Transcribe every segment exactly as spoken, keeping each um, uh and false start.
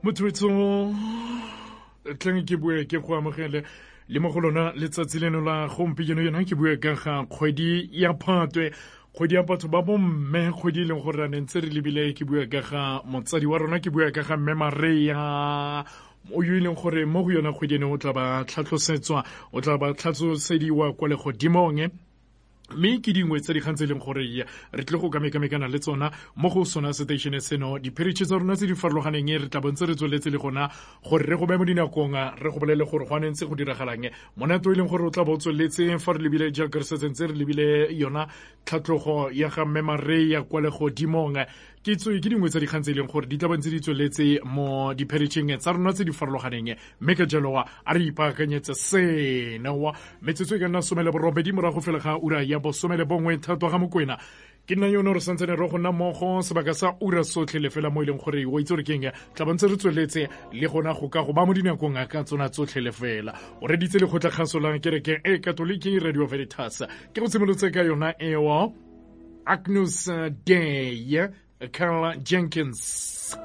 Motwetso tlang ke bue ke go amogele le mo go lona letsatsi leno la gompieno yona ke bue ka ga kgwedi ya Phatwe kgwedi ya batho ba bomme kgwedi e leng gore re ntse re lebile ke bue ka ga motsadi wa rona ke bue ka ga Mme Maria o yo ileng gore mo go yona kgwedi eno o tla ba tlhatlosetswa o tla ba tlhatlosediwa kwa le godimong mme ke dingwe tsa dikgang tse leng gore re tle go kamekamekana le tsona mo go sona station seno diperitše tsa rona tse di farologaneng re tla bontse re tsweletse le gona gore re go be mo dinakong re go bolele gore go anentse go diragalang monato e leng gore o tla bo tsweletse fa re lebile jaaka re setsentse re lebile yona tlhatlhogo ya ga Mme Maria kwa le godimong ke tswe ke dingwe tsa dikgang tse leng gore di tla bontse di tsweletse mo diperitšeng tsa rona tse di farologaneng mme ka jalo a re ipaakanyetse sena wa metsotso e ka nna some le borobedi morago fela ga ura ya bosome le bongwe thato ga Mokwena ke nna yone re santsane re go nna mmogo sebaka sa ura sotlhe le fela mo e leng gore o itse gore keng tla bontse re tsweletse le gona go ka go ba mo dinakong ka tsona tsotlhe le fela o reditse le kgotla kgasolang kereke e katoliki Radio Veritas ke go tshimolotse ka yona eo Agnus Dei Carl Jenkins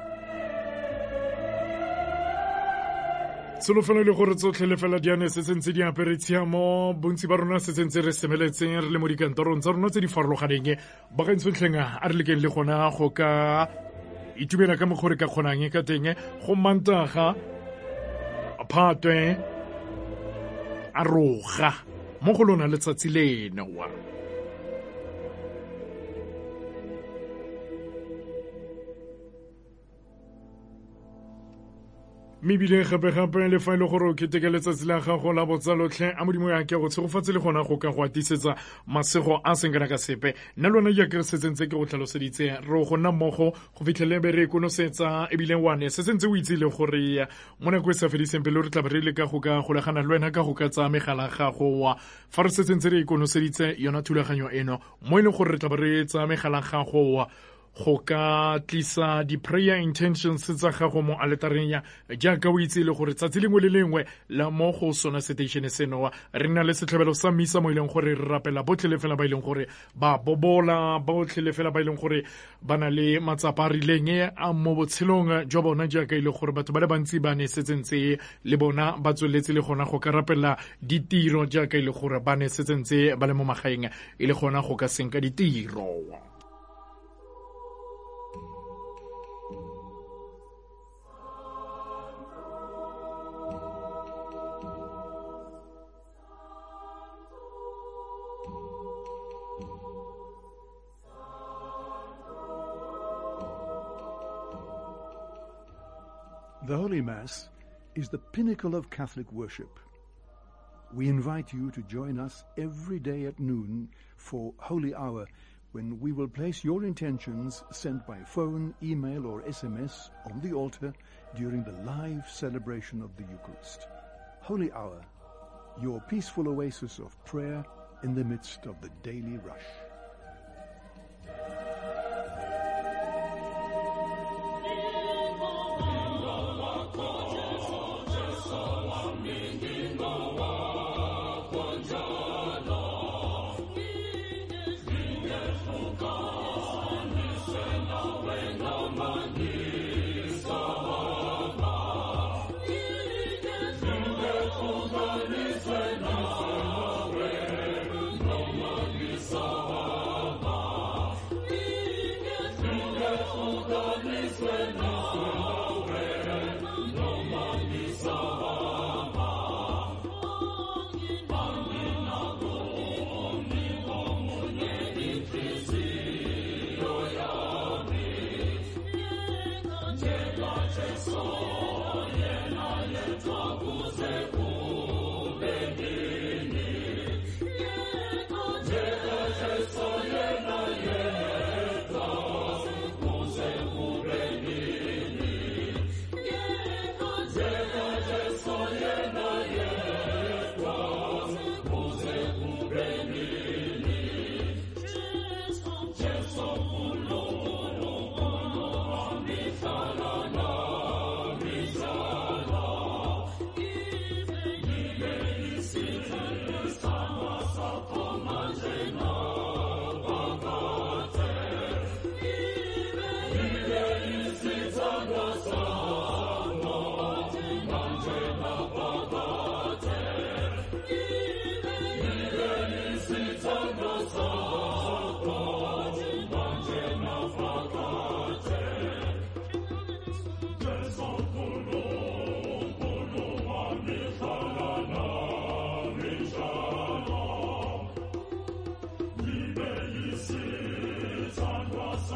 solofelo le gore tsotlhe le fela diane se sentse di aperetsea mo bontsi ba rona se sentse re semeletseng re le mo dikantorong tsa rona tse di farologaneng ba gantsotlheng a re lekeng le gona go ka itumela ka mokgwa re ka kgonang ka teng go Mantaga Phatwe a roga mo go lona letsatsi leno wa mebile gape-gape le fa e le gore o keteke letsatsi la gago la botsalotlhe a modimo ya ke go tshegofatse le gona go ka go atisetsa masego a seng kana ka sepe nna lona jaaka re setsentse ke go tlhaloseditse re go nna mmogo go fitlhele be re konosetsa ebile wane se sentse o itsile gore mo nako e sa fediseng pele re tla be re le ka go ka golagana le wena ka go ka tsaya megala gago wa fa re setsentse re ikonoseditse yona thulaganyo eno mo e leng gore re tla be re tsaya megala gago wa go ka tlisa di-prayer intentions tsa gago mo aletareng ya jaaka o itse le gore tsatsi lengwe le lengwe la mo go sona station seno re na le setlhabelo sa misa mo e leng gore re rapela botlhe le fela ba e leng gore ba bobola botlhe le fela ba e leng gore ba na le matsapa a rileng a mo botshelong jwa bona jaaka e le gore batho ba le bantsi ba ne setsentse le bona ba tsweletse le gona go ka rapela ditiro jaaka e le gore ba ne setsentse ba le mo magaeng e le gona go ka senka ditiro. The Holy Mass is the pinnacle of Catholic worship. We invite you to join us every day at noon for Holy Hour, when we will place your intentions sent by phone, email, or S M S on the altar during the live celebration of the Eucharist. Holy Hour, your peaceful oasis of prayer in the midst of the daily rush. So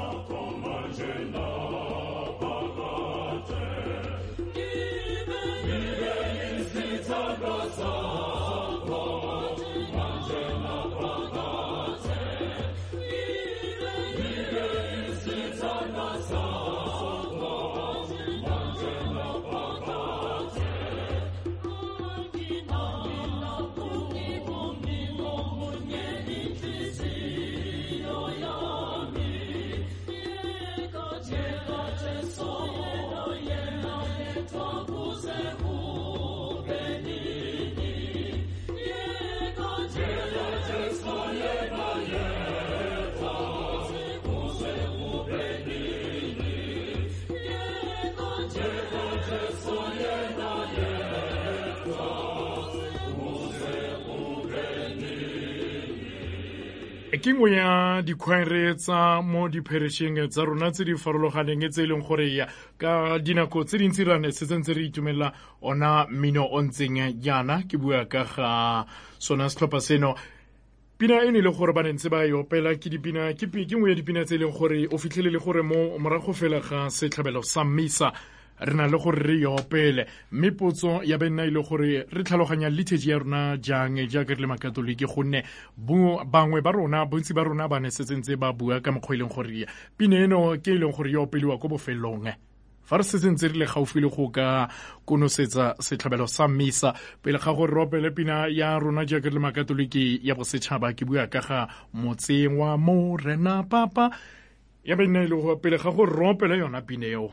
ke ngwe ya dikhwaere tsa mo dipherešeng tsa rona tse di farologaneng tse e leng gore ya ka dinako tse dintsi rane se tsentse re itumelela ona mmino o ntseng jaana ke bua ka ga sona setlhopha seno. Pina e ne le gore ba ne ntse ba e opela ke dipina ke ngwe ya dipina tse e leng gore o fitlhelele gore mo morago fela ga setlhabelo sa mmisa re na le gore re opele, mme potso ya be nna ile gore re tlhaloganya liturgy ya rona jang jaaka re le makatoliki, gonne bangwe ba rona bontsi ba rona ba ne setsentse ba bua ka mokgwa ileng gore pina eno ke ileng gore ya opeliwa ko bofelong fa re setsentse re le gaufi le go ka konosetsa setlhabelo sa mmisa. Pele ga gore re opele pina ya rona jaaka re le makatoliki ya bosetšhaba ke bua ka ga motseng wa Morena Papa, ya be nna ile go pele ga gore re opele yona pina eo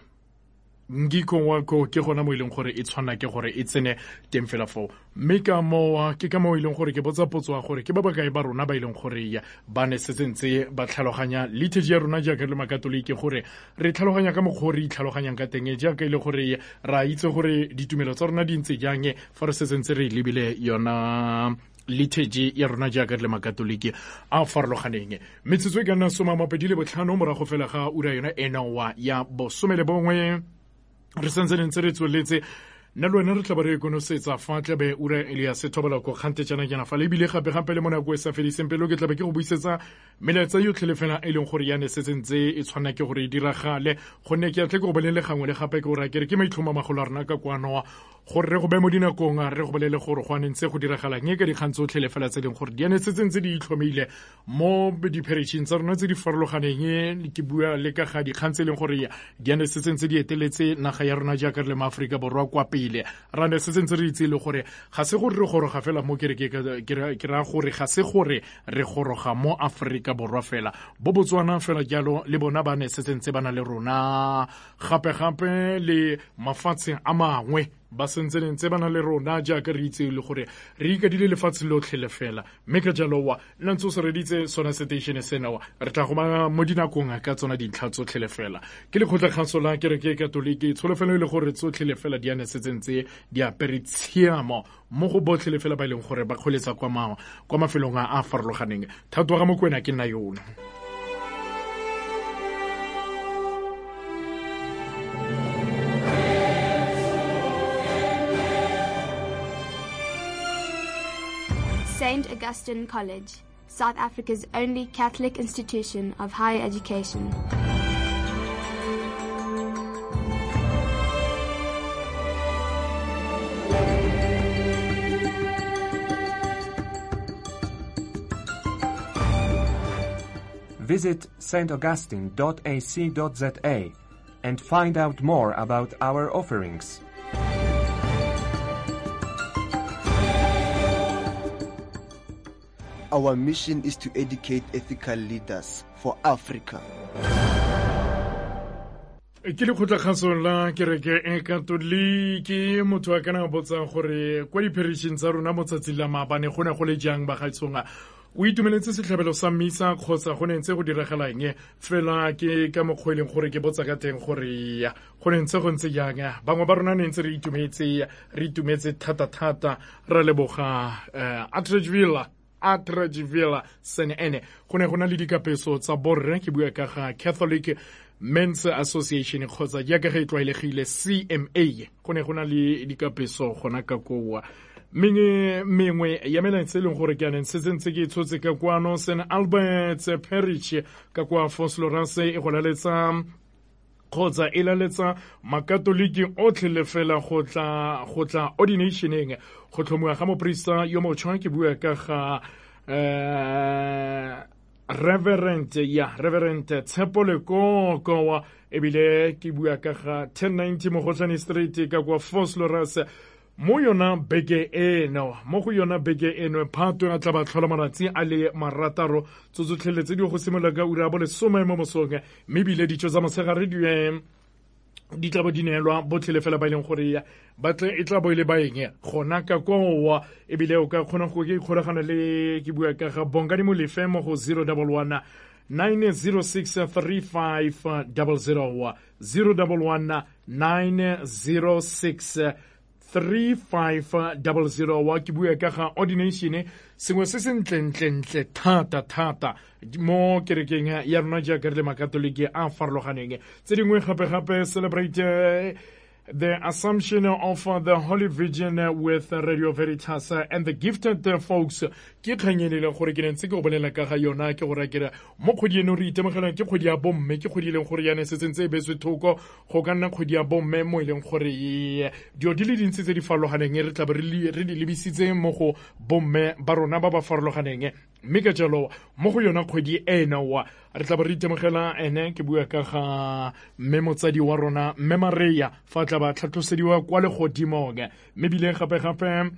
ngiko wako ke gona mo ileng gore e tshwana ke gore e tsene teng fela fo, mme ka mowa ke ka mo ileng gore ke botsa potso gore ke ba ba kae ba rona ba ileng gore ya ba ne setsentse ba tlhaloganya liturgy ya rona jaaka le makatoliki gore re tlhaloganya ka mokgwa re itlhaloganyang ka teng jaaka ile gore ra itse gore ditumelo tsa rona di ntse jang fa re setsentse re lebile yona liturgy ya rona jaaka le makatoliki a farologaneng. Metsotso e ka nna soma mapedi le botlhano morago fela ga ura yona enowa ya bosome le bongwe re sentse ntse re tsweletse nna le wena re tla ba re konosetsa fa tlabe ura e le ya sethobela ko kgantetsana jana fa le bile gape gape le mo nako e sa fediseng pelo ke tlabe ke go buisetsa melaetsa yotlhe le fela e leng gore ya ne setsentse e tshwana ke gore e diragale, gonne ke a tle ke go bolele gangwe le gape ke gore ke re ke maitlhomo a magolo a rona ka kwano gore re go be mo dinakong re go bolele gore go anentse go diragala nye ka dikgang tsotlhe le fela tse leng gore di ane setsentse di itlhomile mo dipherešeng tsa rona tse di farologaneng. Ke bua le ka ga dikgang tse leng gore di ane setsentse di eteletse naga ya rona jaaka re le maaforika borwa kwa pele. Ra ne setsentse re itse le gore ga se gore re goroga fela mo kereke ke ra gore ga se gore re goroga mo Afrika borwa fela, bo Botswana fela jalo le bona ba ne setsentse ba na le rona gape-gape le mafatshe a mangwe ba sentse ntse ba na le rona jaaka re itse le gore re ikadile lefatshe lotlhe le fela, mme ka jalo wa nna ntse o se reditse sona station senawa re tla goma mo dinakong ka tsona dintlha tsotlhe le fela. Ke le kgotlaganso la kereke katoliki tsholofelo le gore tsotlhe le fela di ane setsentse di apere tshiamo mo go botlhe le fela ba ileng gore ba kgoletsa kwa ma kwa mafelong a a farologaneng. Thato ga mokwena ke nna yona. Saint Augustine College, South Africa's only Catholic institution of higher education. Visit s t augustine dot a c dot z a and find out more about our offerings. Our mission is to educate ethical leaders for Africa. Ke le kgotlaganso la kereke e katoliki motho a kana botsa gore kwa dipherešeng tsa rona mo tsatsing la maabane go ne go le jang ba gaetsonga o itumeletse setlhabelo sa mmisa kgotsa go ne ntse go diragalang fela ke ka mokgwa e leng gore ke botsa ka teng gore ya go ne ntse go ntse jang bangwe ba rona ne ntse re itumetse re itumetse thata-thata ra leboga Atteridgeville Atteridgeville San Ene go ne go na le dikapeso tsa borre ke bua ka ga Catholic Men's Association kgotsa jaaka ge e tlwaelegile C M A go ne go na le dikapeso gona ka kowa, mengwe mengwe ya melaetsa e leng gore ke aneng se tsentse ke tshotse ka kwano Saint Albert's Parish ka kwa Vosloorus e go laletsa kgotsa e laletsa makatoliki otlhe le fela go tla ordinationeng go tlhomiwa ga moprista yo motšhwa ke bua ka ga uh, Reverend ya Reverend Tshepo Lekokowa ebile ke bua ka ga ten ninety Mogotlane Street ka kwa Vosloorus mo yona beke eno mo go yona beke eno Phatwe a tla ba tlhola malatsi a le marataro tsotsotlheletse di go simola ka ura bo le some mo mosong mme bile ditso tsa motshegare di di tla bo di neelwa botlhele fela ba ileng gore ba tle e tla bo ile ba eng gona ka kowa ebile o ka kgona go ke ikgolagana le ke bua ka ga Bongani Molefe mo go zero one one nine zero six three five zero zero zero one one nine zero six three five zero zero wa ke bua ka ga ordination sengwe se se ntlentle thata thata mo kerekeng ya rona jaaka re le makatoliki a farologaneng tse dingwe gape-gape celebrate uh, the Assumption of uh, the Holy Virgin uh, with uh, Radio Veritas uh, and the gifted uh, folks ke kganyelele gore ke ntse ke go bolela ka ga yona ke gore ke mo kgodi eno re itemogela ke kgodi ya bomme ke kgodi leng gore ya ne se tsentse e beswe thoko go ka nna kgodi ya bomme mo ileng gore dio di le dintsi tse di farologaneng re tla be re di lebisitse mo go bomme ba rona ba ba farologaneng mme ka jalo mo go yona kgodi ena wa re tla be re itemogela ene ke bua ka ga mme motsadi wa rona mme Maria fa tla ba tlhatlosediwa kwa le godimong mme bile gape-gape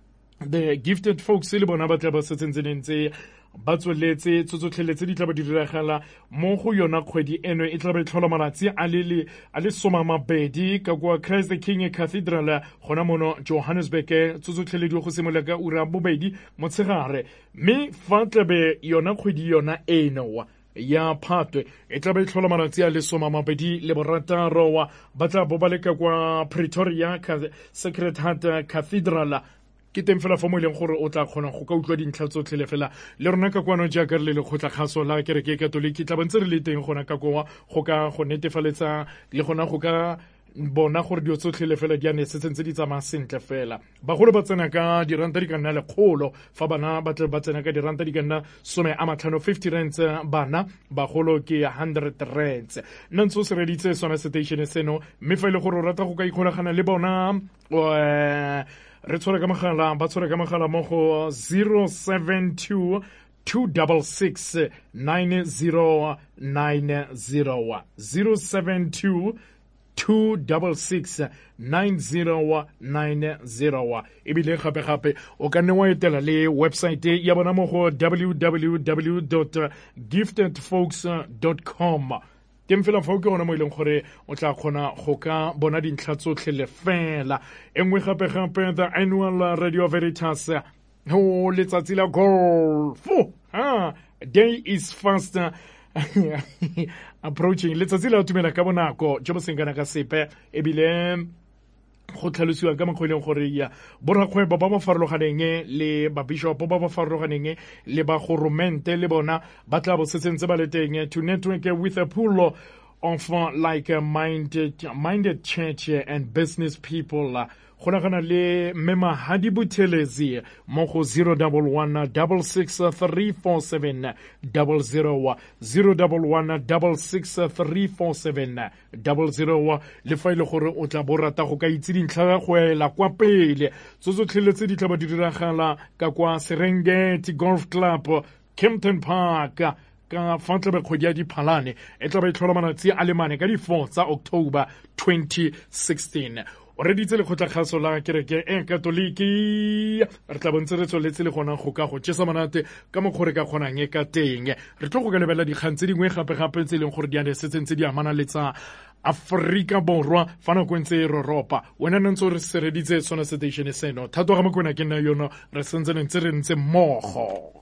the gifted folks le bona ba tla ba setsentsenentse ba tsweletse tsotsotlheletse di tla ba di diragala mo go yona kgwedi eno e tla ba tlhola malatsi a le a le somamabedi ka kwa Christ the King Cathedral gona mono Johannesburg tsotsotlheledi go simola ka ura bobedi motshegare mme fa tla be yona kgwedi yona eno ya Phatwe e tla ba e tlhola malatsi a le somamabedi le borataro wa ba tla bo ba leka kwa Pretoria Sacred Heart Cathedral ke teng fela fa mo ileng gore o tla kgona go ka utlwa dintlha tsotlhe le fela le rona ka kwano jaaka re le lekgotla kgaso la kereke katoliki tla bantse re le teng gona ka kowa go ka go netefaletsa le gona go ka bona gore dio tsotlhe le fela di ane se tsentse di tsamaya sentle fela bagolo ba tsena ka diranta di ka nna lekgolo fa bana ba tle ba tsena ka diranta di ka nna some a matlhano fifty rands bana bagolo ke hundred rands nna ntse o se reditse sona station seno mme fa ile gore o rata go ka ikgolagana le bona re tshwara ka mogala ba tshwara ka mogala mo go zero seven two two six six nine zero nine zero zero seven two two six six nine zero nine zero ebile gape-gape o ka nne wa etela le website ya bona mo go w w w dot gifted folks dot com teng fela fa o ke gona mo ileng gore o tla kgona go ka bona dintlha tsotlhe le fela engwe gape-gape the annual Radio Veritas ho letsatsi la golf ha day is fast approaching letsatsi la tumela ka bonako jo bo sengana ka sepe ebile go tlhalosiwa ka mokgweleng gore ya borakgwebo ba ba farologaneng le babishopo ba ba farologaneng le ba goromente le bona ba tla bo setsentse ba le teng to network with a pool of uh, like uh, minded minded church and business people uh, go nagana le Mema Hadi Buthelezi mo go zero one one six six three four seven zero zero zero one one six six three four seven zero zero le fa ile gore o tla borata go ka itse dintlha go ela kwa pele tsotsotlheletse di tla ba di diragala ka kwa Serengeti Golf Club Kempton Park ka fa tla be kgwedi ya Diphalane e tla ba itlhola malatsi a le mane ka di four tsa October twenty sixteen o reditse lekgotla kgaso la kereke e katoliki re tla bontse re tsweletse le gona go ka go tšesa monate ka mokgore ka kgonang e ka teng re tlo go ka lebela dikgang tse dingwe gape-gape tse leng gore di ane setsentse di amana le tsa Afrika Borwa fa nako ntse e roropa wena ne ntse re se reditse sona station seno thato ga mokwena ke nna yono re sentse ntse re ntse mmogo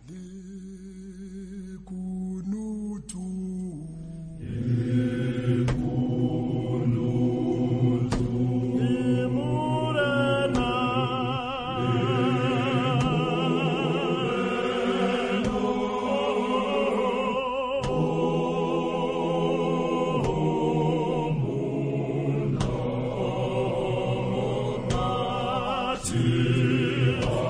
to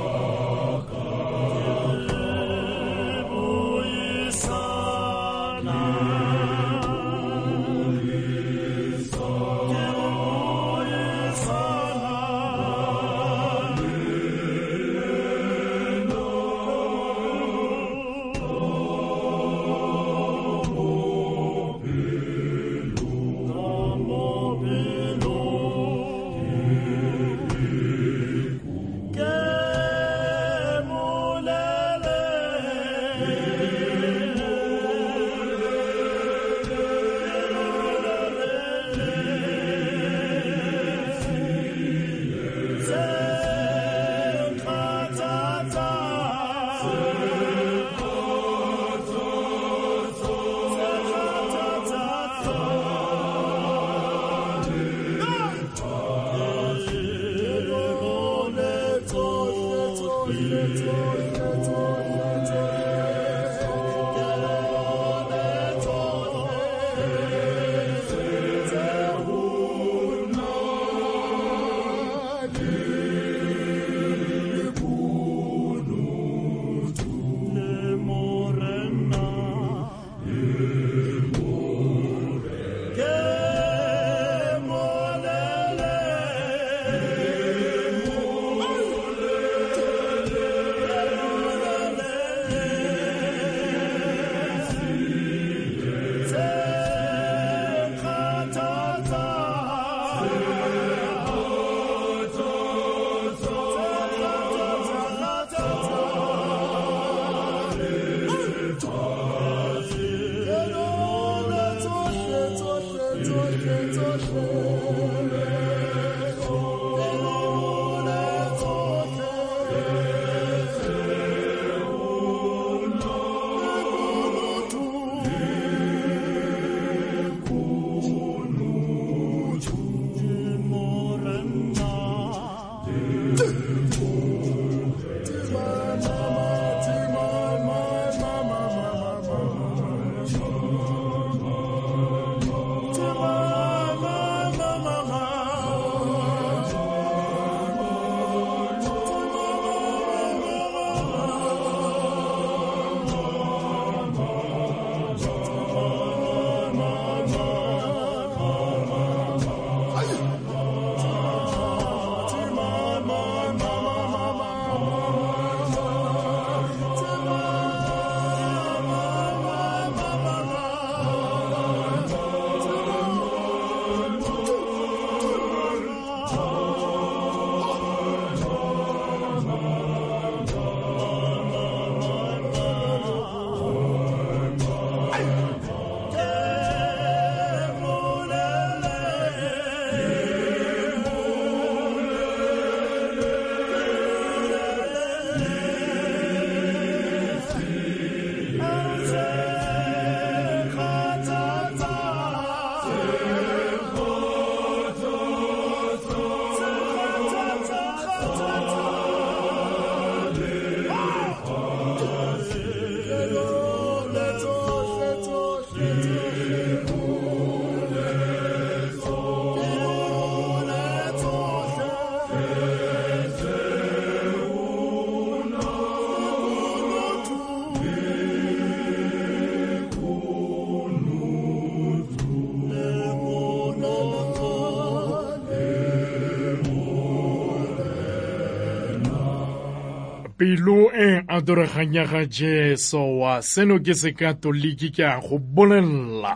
pelo e adoreganya ga Jesu wa seno ke se katoliki ke a go bolella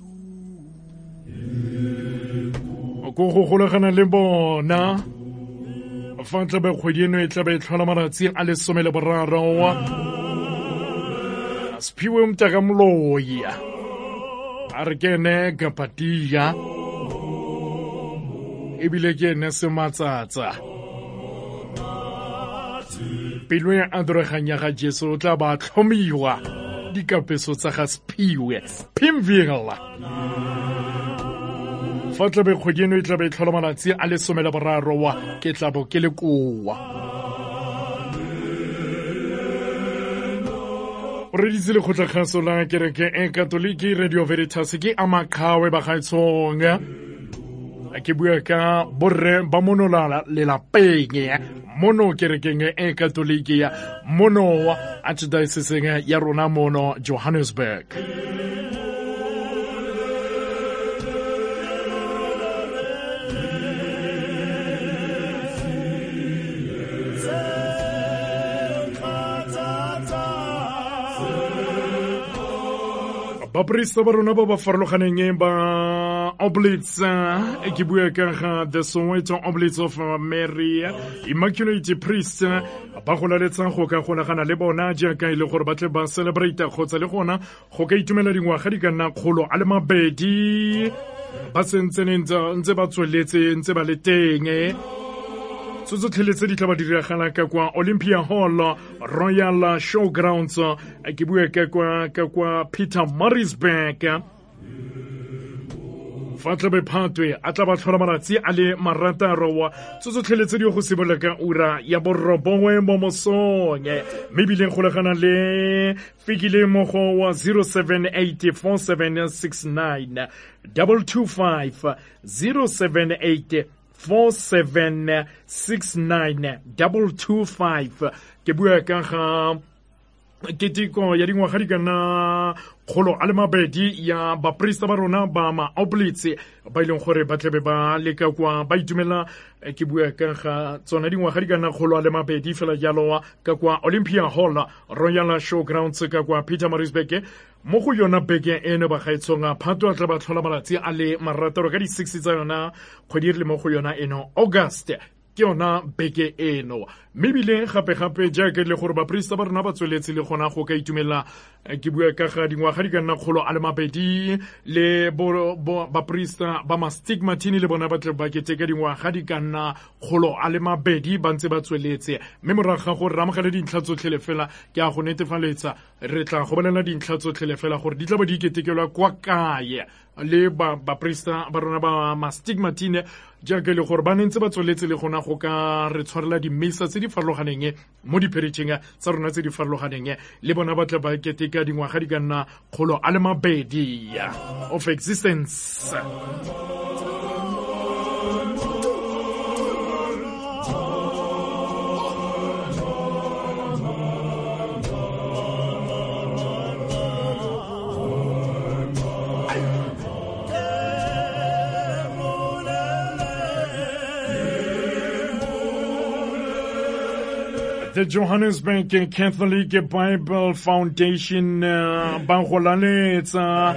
go go golegana le bona fa tla be kgwedi eno e tla be tlhola malatsi a le some le boraro wa spiwe mtaka mloya a re ke ne ka patia ebile ke ne se matsatsa pelo e adoreganya ga Jesu o tla ba tlhomiwa dikapeso tsa ga spiwe Pimville fa tla be kgwedi eno e tla be tlhola malatsi a le some le boraro wa ke tla bo ke le kowa o reditse lekgotlakgaso la kereke e katoliki Radio Veritas ke amakgawe ba gaetshong ke bua ka borre ba monolala lelapeng mono kerekeng e katoliki ya mono archdiocese ya rona mono Johannesburg. Baprista ba rona ba ba farologaneng ba Oblates ke bua ka ga the Soweto Oblates of Mary Immaculate Priest ba go laletsa go ka gonagana le bona jaaka ile gore ba tle ba celebrate kgotsa le gona go ka itumela dingwaga di ka nna kgolo a le mabedi ba sentseneng ntse ba tsweletse ntse ba le teng Tsotso tlheletse di tla ba diragala ka kwa Olympia Hall Royal Showgrounds ke bua ka kwa ka kwa Pietermaritzburg fa tla be Phatwe a tla ba tlhola malatsi a le marataro wa tsotso tlheletse di go sebola ka ura ya borobongwe mo mosong mme bile go legana le fikile mo go wa zero seven eight four seven six nine two two five zero seven eight four seven six nine two two five ke bua ka ga ketiko ya dingwaga di kana kgolo a le mabedi ya baprista ba rona ba ma Oblates ba ileng gore ba tlebe ba leka kwa ba itumela ke bua ka ga tsona dingwaga di kana kgolo a le mabedi fela jalo ka kwa Olympia Hall Royal Showgrounds ka kwa Pietermaritzburg mo go yona beke eno ba gaetsonga Phatwe a tla ba tlhola malatsi a le marataro ka di six tsa yona kgwedi le mo go yona eno August ke yona beke eno mebile gape-gape jaaka le gore baprista ba rona ba tsweletse le gona go ka itumela ke bua ka ga dingwaga di ka nna kgolo a le mabedi le baprista ba ma stigmatini le bona ba tle ba keteka dingwaga di ka nna kgolo a le mabedi ba ntse ba tsweletse mme moraga gore re amogele dintlha tsotlhe le fela ke a go netefaletsa re tla go bolela dintlha tsotlhe le fela gore di tla ba di ketekelwa kwa kae le baprista ba rona ba ma stigmatine jaaka le gore ba ntse ba tsweletse le gona go ka re tshwarela dimisa tse di farologaneng mo diperetšeng tsa rona tse di farologaneng le bona ba tla ba keteka dingwaga di ka nna kgolo a le mabedi of existence. The Johannesburg Catholic Bible Foundation ba go laletsa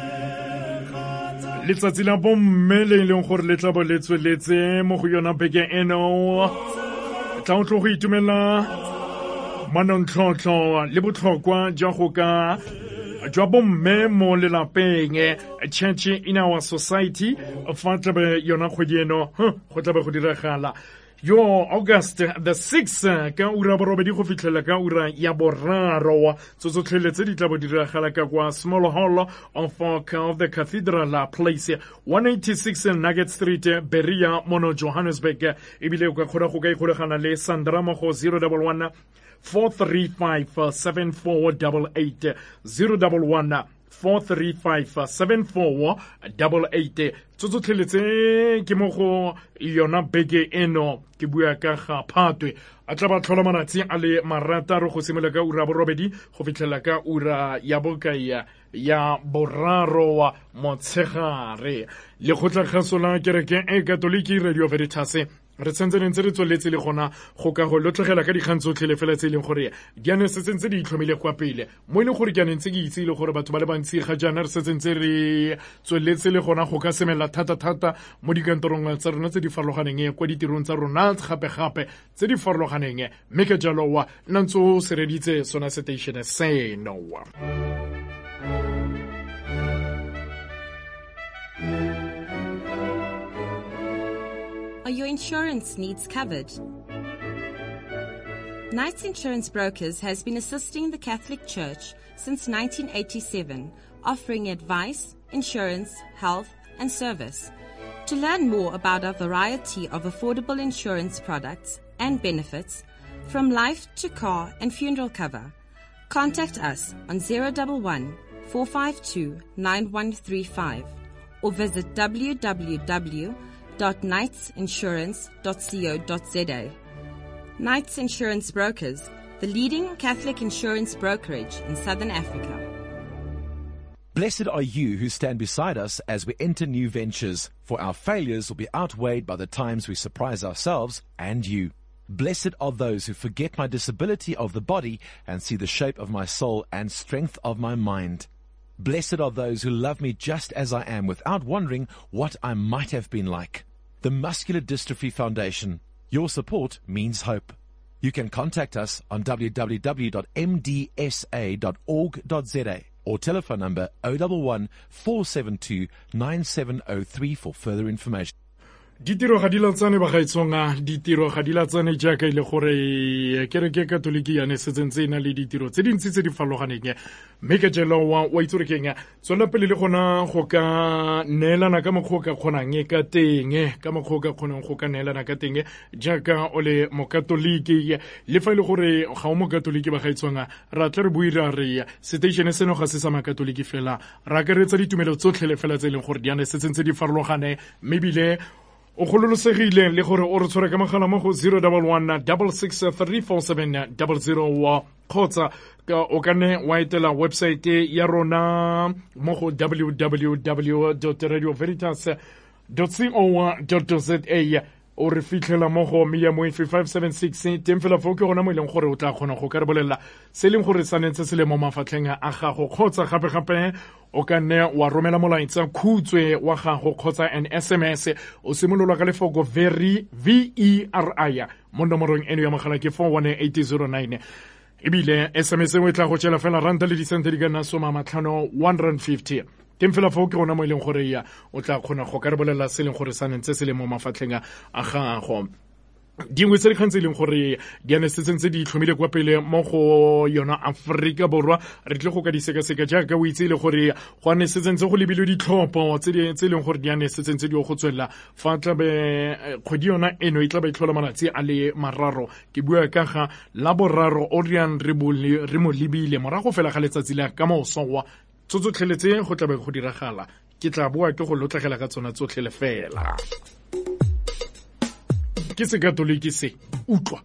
letsatsi la bomme le leng gore le tla bo le tsweletse mo go yona beke eno tla o tlo go itumela manontlhotlho le botlhokwa jwa go ka jwa bomme mo lelapeng church in our society fa tla be yona kgwedi eno go tla be go diragala yo August the sixth ka ura borobedi go fitlhela ka ura ya boraro tsotso tlheletse di tla bo diragala ka kwa Small Hall of, of the Cathedral Place one eighty-six Nugget Street Berea mono Johannesburg ebile o ka kgona go ka ikgolagana le Sandra mo go zero one one four three five seven four eight eight zero one one four three five seven four eight eight tsotso tlheletse ke mo go yona beke eno ke bua ka ga Phatwe a tla ba tlhola malatsi a le marataro go simolola ka ura borobedi go fitlhela ka ura ya bokaya ya boraro wa motshegare le khotla kgaso la kereke e katoliki Radio Veritas re tsentse ne ntse re tsweletse le gona go ka go lotlogela ka dikgang tsotlhe le fela tse e leng gore di a ne se tsentse di itlhomile kwa pele mo e leng gore ke a ne ntse ke itse le gore batho ba le bantsi ga jaana re se tsentse re tsweletse le gona go ka semela thata-thata mo dikantorong tsa rona tse di farologaneng kwa ditirong tsa rona gape-gape tse di farologaneng mme ke jalo wa nna ntse o sereditse sona seteišene seno wa Are your insurance needs covered? Knights Insurance Brokers has been assisting the Catholic Church since nineteen eighty-seven, offering advice, insurance, health, and service. To learn more about our variety of affordable insurance products and benefits, from life to car and funeral cover, contact us on zero one one, four five two, nine one three five or visit w w w dot knights insurance dot co dot z a. Knights Insurance Brokers, the leading Catholic insurance brokerage in Southern Africa. Blessed are you who stand beside us as we enter new ventures, for our failures will be outweighed by the times we surprise ourselves and you. Blessed are those who forget my disability of the body and see the shape of my soul and strength of my mind. Blessed are those who love me just as I am without wondering what I might have been like. The Muscular Dystrophy Foundation. Your support means hope. You can contact us on w w w dot m d s a dot org dot z a or telephone number zero one one, four seven two, nine seven zero three for further information. ditiro ga di latsane ba gaetsonga ditiro ga di latsane jaaka ile gore kereke katoliki ya ne setsentse ena le ditiro tse dintsi tse di farologaneng mme ke jelo wa wa itse re keng tsona pele le gona go ka neelana ka mokgwa ka kgonang ka teng ka mokgwa ka kgonang go ka neelana ka teng jaaka o le mokatoliki le fa ile gore ga o mokatoliki ba gaetsonga ra tle re buira re station seno ga se sa makatoliki fela ra ka re tsa ditumelo tsotlhe le fela tse leng gore di ane setsentse di farologane mme bile o gololosegile le gore o re tshware ka mogala mo go zero one one, six six three four seven zero zero wa kgotsa ka o ka ne wa etela website ya rona mo go w w w dot radio veritas dot co dot z a o re fitlhela mo go meya mo five seven six teng fela fo ke gona mo ileng gore o tla kgona go ka re bolela se leng gore sanetse se le mo mafatlheng a gago kgotsa gape-gape o ka nne wa romela molaetsa khutswe wa gago kgotsa an S M S o simolola ka lefoko very V E R I mo nomorong eno ya mogala ke four one eight zero nine ebile S M S e tla go tšela fela ranta le disente di ka nna soma matlhano one rand fifty teng fela fao ke gona mo e leng gore ya o tla kgona go ka re bolela se leng gore sa nentse se le mo mafatlheng a gago dingwe tse di kgantse e leng gore di ane setsentse di itlhomile kwa pele mo go yona Aforika Borwa re tle go ka di sekaseka jaaka o itse le gore go ane setsentse go lebilwe ditlhopho tse e leng gore di ane setsentse di go tswelela fa tlabe kgwedi yona eno e tla ba itlhola malatsi a le mararo ke bua ka ga la boraro Orion re mo lebile morago fela ga letsatsi la ka moso wa tsotsotlheletse go tlabe go diragala ke tla boa ke go lotlagela ka tsona tsotlhe le fela ke se katoliki se utlwa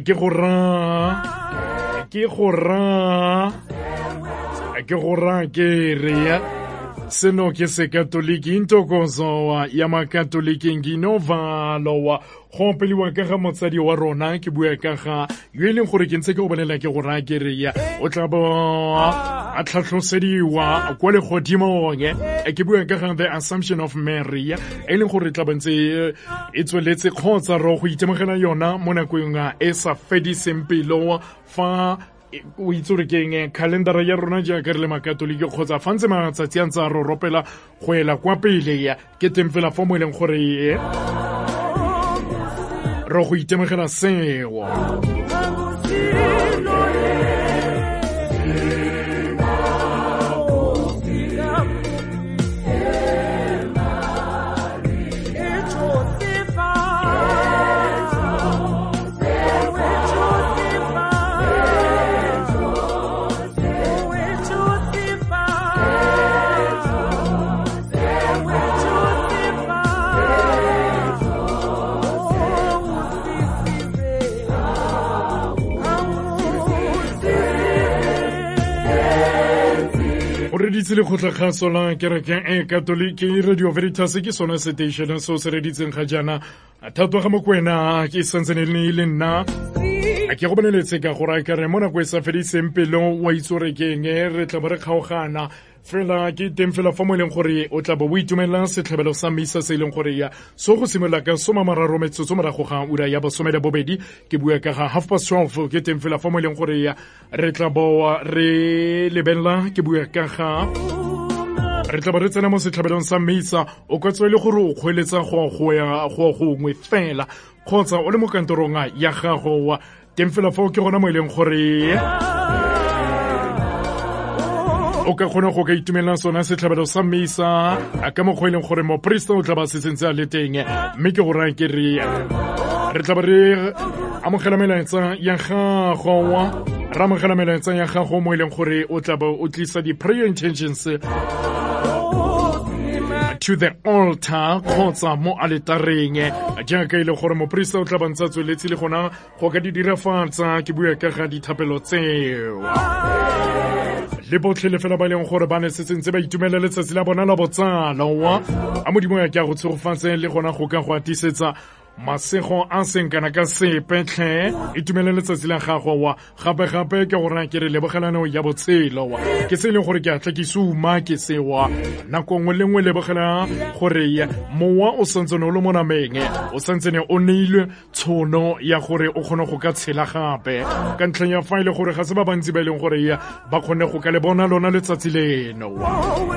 ke go ra ke go ra ke go ra ke re ya seno ke se katoliki intokozo ya makatoliki nginovalo wa go peliwa ka ga motsadi wa rona ke bua ka ga yo e leng gore ke ntse ke go bolela ke go ra ke re ya o tla bo a tlhatlosediwa kwa le godimo nge ke bua ka ga the Assumption of Mary e leng gore tla bantse e tsweletse kgotsa ro go itemogela yona mo nakong e sa fediseng pelo fa o itse re keng calendar ya rona jaaka re le makatoliki kgotsa fa ntse matsatsi a ntse a roropela go ela kwa pele ya ke teng fela fo mo e leng gore ro go itemogela seo reditse le kgotlakgaso la kereke e katoliki Radio Veritas ke sona station so se reditseng ga jana thato ga mokwena ke santsene le le nna a ke go boneletse ka gore ka re mona go sa fediseng pelo wa itsore keng re tla bare kgaogana fela ke teng fela fa mo leng gore o tla bo o itumelela setlhabelo sa misa se leng gore ya so go simola ka soma mararo metsotso morago ga ura ya bosome le bobedi ke bua ka ga half past twelve ke teng fela fa mo leng gore ya re tla bo re lebella ke bua ka ga re tla ba re tsena mo setlhabelong sa misa o ka tswe le gore o kgweletsa go go ya go gongwe fela kgotsa o le mo kantorong ya gago wa teng fela fa o ke gona mo ileng gore o ka kgona go ka itumelela sona setlhabelo sa misa a ka mokgwa e leng gore moporista o tla ba setsentse a le teng mme ke go raya ke re re tla ba re amogela melaetsa ya gago re amogela melaetsa ya gago mo e leng gore o tla ba o tlisa di-prayer intentions to the altar kgotsa mo altareng jaaka e le gore moporista o tla ba ntse a tsweletse le gona go ka di dirafatsa ke bua ka ga dithapelo tseo le botlhe le fela ba leng gore ba ne setsentse ba itumela letsatsi la bona la botsala wa a modimo ya ke a go tshegofatse le gona go ka go atisetsa masego a seng kana ka sepetlhe itumele letsatsi la gago wa gape-gape ke gore ke re lebogelano ya botshelo wa ke se e leng gore ke a tla ke suma ke sewa nako nngwe le nngwe lebogela gore mowa o santsene o le mo nameng o santsene o neilwe tshono ya gore o kgone go ka tshela gape ka ntlheng ya fa e le gore ga se ba bantsi ba e leng gore ba kgone go ka le bona lona letsatsi leno wa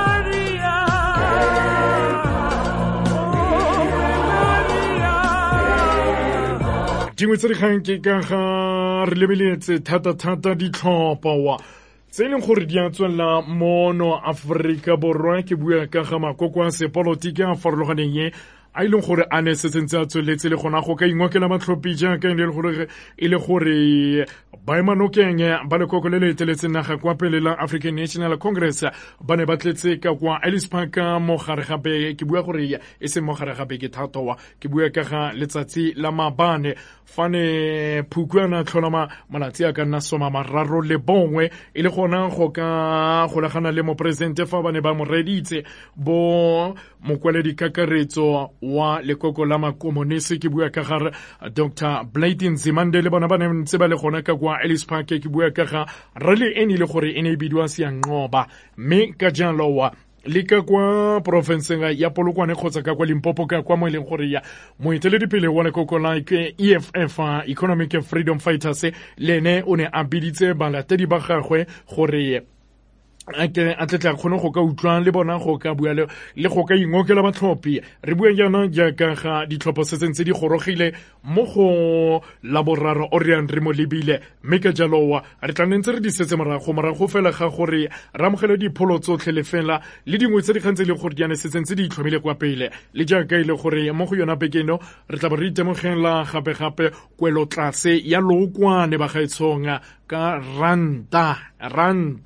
dingwe tse di kgang ke ka ga re lebeletse thata-thata ditlhopha wa tse e leng gore di a tswelela mono Aforika Borwa ke bua ka ga makoko a sepolotiki a farologaneng a e leng gore a ne se sentse a tsweletse le gona go ka ingokela matlhophi jaaka e le gore baemanokeng ba lekoko le le eteletseng naga kwa pele la African National Congress ba ne ba tletse ka kwa Ellis Park mo gare gape ke bua gore e seng mo gare gape ke thatowa ke bua ka ga letsatsi la mabane fane phukwana tlholama malatsi a ka nna soma mararo le bongwe e le gona go ka golagana le mopresidente fa ba ne ba mo reditse bo mokwaledi kakaretso wa lekoko la makomonisi ke bua ka ga Doctor Blade Nzimande le bona ba ne ntse ba le gona ka kwa Ellis Park ke bua ka ga rally ene le gore ene e bidiwa Siyanqoba mme ka jalo wa le ka kwa province ya Polokwane kgotsa ka kwa Limpopo ka kwa mo ileng gore ya moeteledipele wa lekoko la E F F Economic Freedom Fighters lene o ne a biditse balatedi ba gagwe gore a tle tla kgone go ka utlwang le bona go ka bua le go ka ingokela batlhophi re bua jaana jaaka ga ditlhopho se tse di gorogile mo go laboraro o re re mo lebile mme ka jalo re tla ntse re di setse morago morago fela ga gore re amogele dipholo tsotlhe le fela le dingwe tse di kgantse le gore di ane se tse di itlhomile kwa pele le jaaka ile gore mo go yona bekeno re tla ba re itemogela gape-gape kwelo tlase ya lookwane ba gaetshonga ka ranta ranta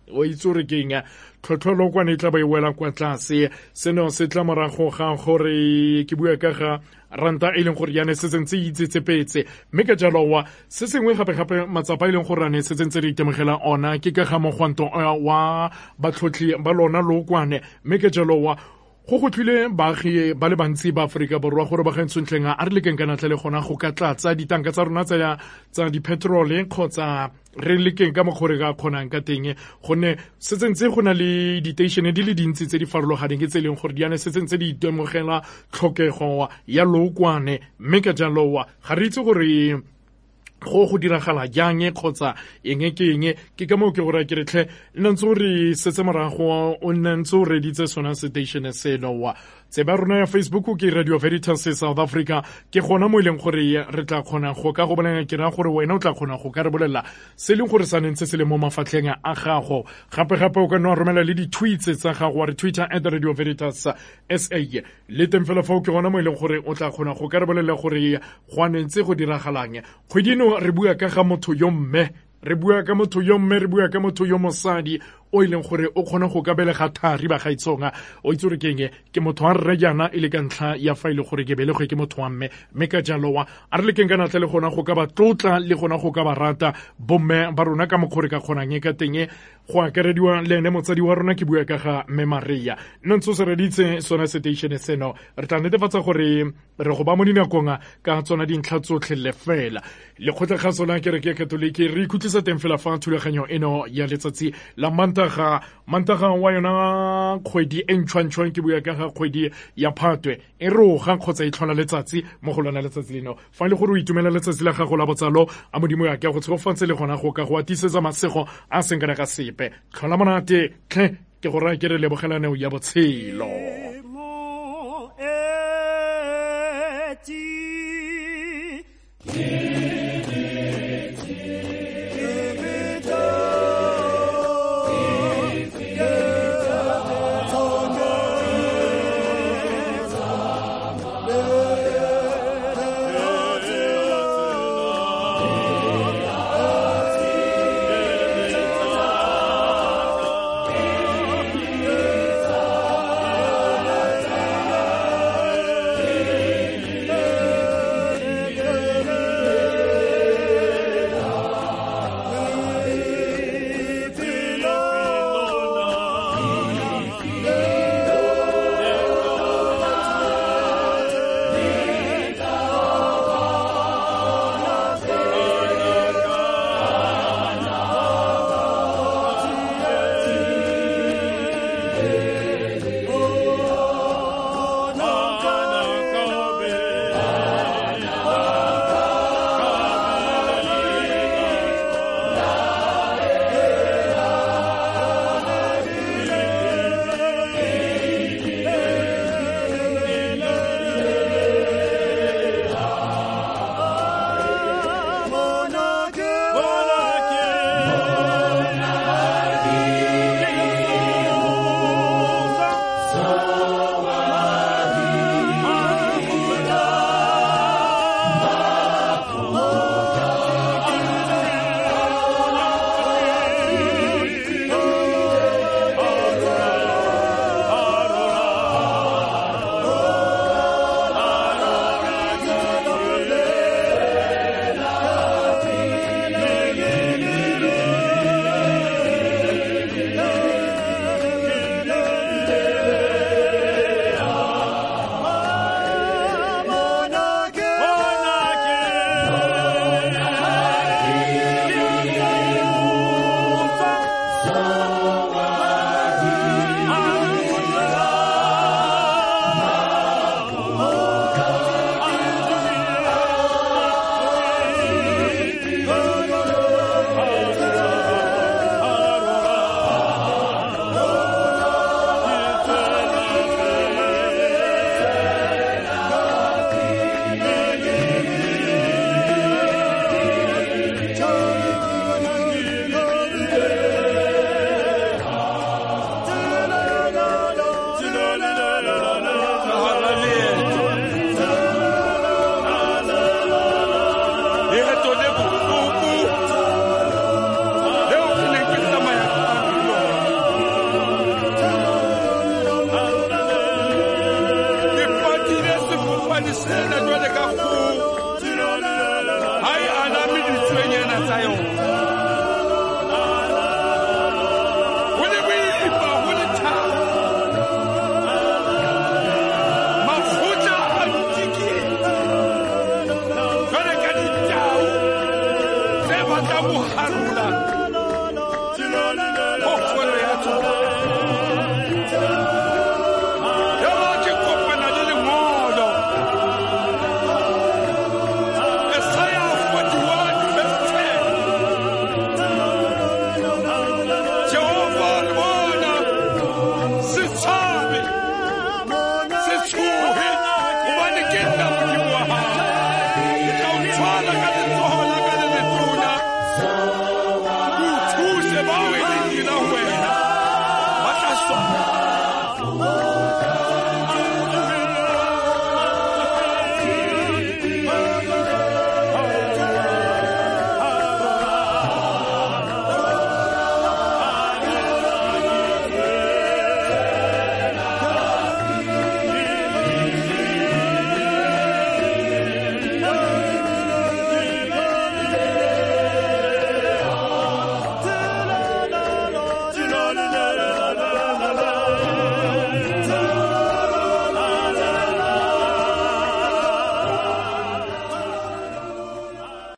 o itse gore ke eng tlhotlhwa lookwane e tla ba e wela kwa tlase seno se tla morago ga gore ke bua ka ga ranta e leng gore yane se tsentse itsetsepetse mme ka jalo wa se sengwe gape-gape matsapa e leng gore ane se tsentse re itemogela ona ke ka ga mogwanto wa batlhotlhi ba lona lookwane mme ka jalo wa go go tlile baagi ba le bantsi ba Aforika Borwa gore ba gaentshontleng a re lekeng ka natlha le gona go ka tlatsa ditanka tsa rona tsa dipetrole kgotsa re lekeng ka mokgore ka kgonang ka teng gonne se tsentse go na le diteišene di le dintsi tse di farologaneng ke tse leng gore di ane se tsentse di itemogela tlhokego ya lookwane mme ka jalowa ga re itse gore go go diragala jang kgotsa eng ke eng ke ka mo ke gore ke retlhe nna ntse re setse morago o nna ntse o reditse sona station seno wa tseba rona ya Facebook ke Radio Veritas South Africa ke gona mo ileng gore re tla kgona go ka go bona ke ra gore wena o tla kgona go ka re bolela se leng gore sa nentse se le mo mafatlheng a gago gape gape o ka no romela le di tweets tsa gago wa re Twitter at Radio Veritas S A le teng fela fa ke gona mo ileng gore o tla kgona go ka re bolela gore go anentse go diragalang kgwedino re bua ka ga motho yo mme re bua ka motho yo mme re bua ka motho yo mosadi o ileng gore o kgona go ka belega thari ba gaitsonga o itse gore keng ke motho wa rre jana e le ka ntlha ya fa ile gore ke belegwe ke motho wa mme mme ka jalo wa a re lekeng ka natlha le gona go ka ba tlotla le gona go ka ba rata bomme ba rona ka mokgore ka kgonang ka teng go akarediwa le ene motsadi wa rona ke bua ka ga mme Maria nna ntse se reditse sona station seno re tla netefatsa gore re go ba mo dinakong ka tsona dintlha tsotlhe le fela le kgotlega sona kereke ya katoliki re ikutlisa teng fela fa thulaganyo eno ya letsatsi la mantaga mantaga wa yona kgwedi e ntšhwantšhwang ke bua ka ga kgwedi ya Phatwe e roga kgotsa e tlhola letsatsi mo go lona letsatsi leno fa le gore o itumela letsatsi la gago la botsalo a modimo ya ke go tsogofantse le gona go ka go atisetsa masego a seng kana ka sepe tlhola monate tlhe ke go raya ke re lebogelane ya botshelo Nna jwale